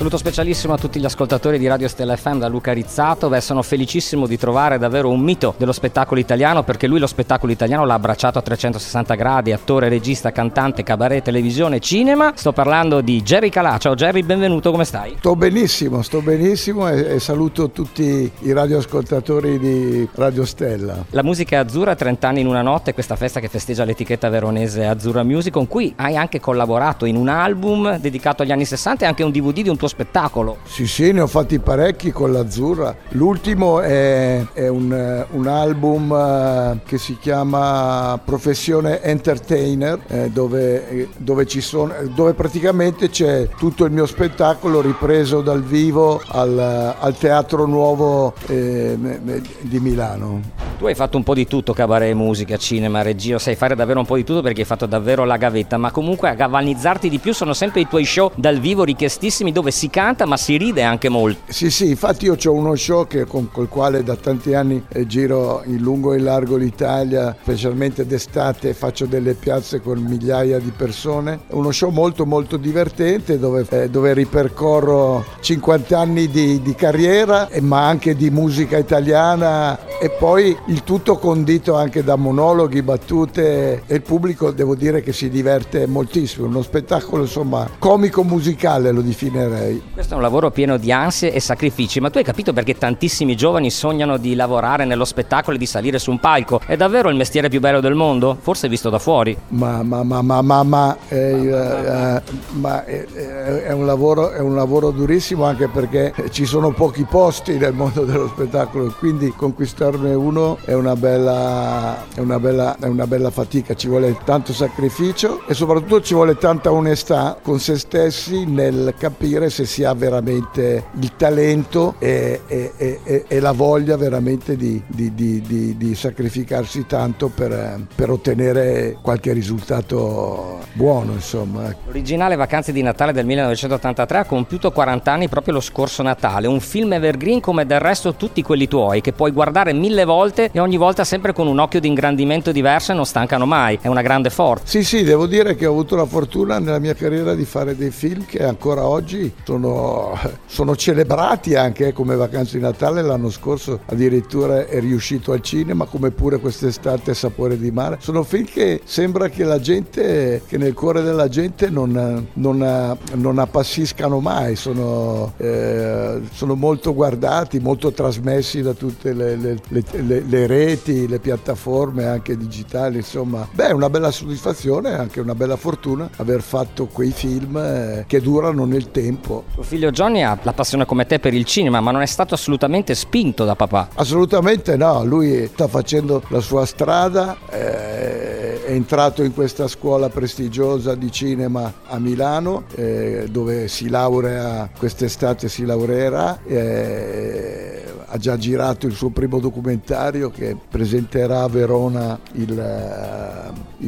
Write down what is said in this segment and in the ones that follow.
saluto specialissimo a tutti gli ascoltatori di Radio Stella FM da Luca Rizzato. Sono felicissimo di trovare davvero un mito dello spettacolo italiano, perché lui lo spettacolo italiano l'ha abbracciato a 360 gradi, attore, regista, cantante, cabaret, televisione, cinema. Sto parlando di Jerry Calà. Ciao Jerry, benvenuto, come stai? Sto benissimo e saluto tutti i radioascoltatori di Radio Stella. La musica azzurra, 30 anni in una notte, questa festa che festeggia l'etichetta veronese Azzurra Music, con cui hai anche collaborato in un album dedicato agli anni 60 e anche un DVD di un tuo spettacolo. Sì, ne ho fatti parecchi con l'Azzurra. L'ultimo è un album che si chiama Professione Entertainer, dove praticamente c'è tutto il mio spettacolo ripreso dal vivo al Teatro Nuovo di Milano. Tu hai fatto un po' di tutto, cabaret, musica, cinema, regia, sai fare davvero un po' di tutto perché hai fatto davvero la gavetta, ma comunque a galvanizzarti di più sono sempre i tuoi show dal vivo richiestissimi, dove si canta ma si ride anche molto. Sì, infatti io ho uno show col quale da tanti anni giro in lungo e in largo l'Italia, specialmente d'estate faccio delle piazze con migliaia di persone. È uno show molto molto divertente dove ripercorro 50 anni di carriera, ma anche di musica italiana, e poi il tutto condito anche da monologhi, battute, e il pubblico devo dire che si diverte moltissimo. Uno spettacolo insomma comico musicale lo definirei. Questo è un lavoro pieno di ansie e sacrifici, ma tu hai capito perché tantissimi giovani sognano di lavorare nello spettacolo e di salire su un palco? È davvero il mestiere più bello del mondo? Forse visto da fuori. Ma è un lavoro durissimo, anche perché ci sono pochi posti nel mondo dello spettacolo, quindi conquistarne uno è una bella fatica. Ci vuole tanto sacrificio e soprattutto ci vuole tanta onestà con se stessi nel capire se si ha veramente il talento e la voglia veramente di sacrificarsi tanto per ottenere qualche risultato buono, insomma. L'originale Vacanze di Natale del 1983 ha compiuto 40 anni proprio lo scorso Natale, un film evergreen come del resto tutti quelli tuoi, che puoi guardare 1000 volte e ogni volta sempre con un occhio di ingrandimento diverso e non stancano mai. È una grande forza. Sì, devo dire che ho avuto la fortuna nella mia carriera di fare dei film che ancora oggi sono celebrati, anche come Vacanze di Natale. L'anno scorso addirittura è riuscito al cinema, come pure quest'estate Sapore di mare. Sono film che sembra che nel cuore della gente non appassiscano mai, sono molto guardati, molto trasmessi da tutte le reti, le piattaforme anche digitali, insomma. È una bella soddisfazione, anche una bella fortuna aver fatto quei film che durano nel tempo. Tuo figlio Johnny ha la passione come te per il cinema, ma non è stato assolutamente spinto da papà. Assolutamente no, lui sta facendo la sua strada, è entrato in questa scuola prestigiosa di cinema a Milano, dove si laurea quest'estate, si laureerà. Ha già girato il suo primo documentario che presenterà a Verona il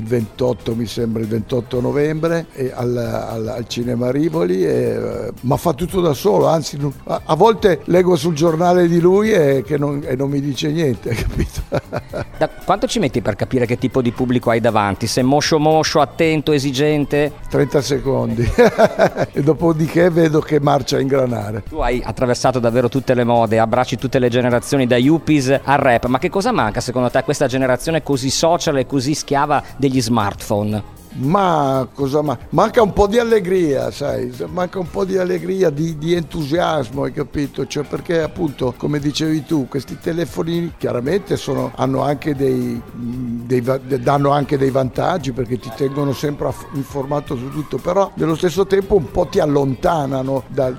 28 novembre al Cinema Rivoli, ma fa tutto da solo, anzi a volte leggo sul giornale di lui e non mi dice niente, capito? Da quanto ci metti per capire che tipo di pubblico hai davanti? Se moscio, attento, esigente? 30 secondi e dopodiché vedo che marcia a ingranare. Tu hai attraversato davvero tutte le mode, abbracci tutte le generazioni, da yuppies al rap, ma che cosa manca secondo te a questa generazione così social e così schiava degli smartphone? Ma manca un po' di allegria, sai, manca un po' di allegria, di entusiasmo, hai capito? Cioè, perché appunto, come dicevi tu, questi telefonini chiaramente danno anche dei vantaggi, perché ti tengono sempre informato su tutto, però nello stesso tempo un po' ti allontanano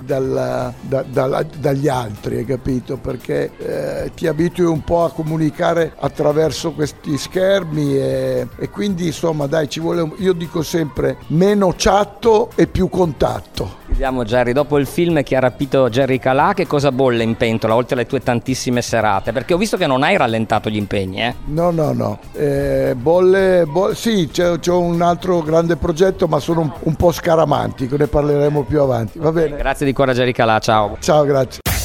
dagli altri, hai capito? Perché ti abitui un po' a comunicare attraverso questi schermi e quindi insomma dai, ci vuole, io dico sempre, meno chatto e più contatto. Vediamo Jerry, dopo il film che ha rapito Jerry Calà, che cosa bolle in pentola oltre alle tue tantissime serate? Perché ho visto che non hai rallentato gli impegni, No. Bolle, sì, c'ho un altro grande progetto, ma sono un po' scaramantico, ne parleremo più avanti, va bene? Grazie di cuore a Jerry Calà, ciao. Ciao, grazie.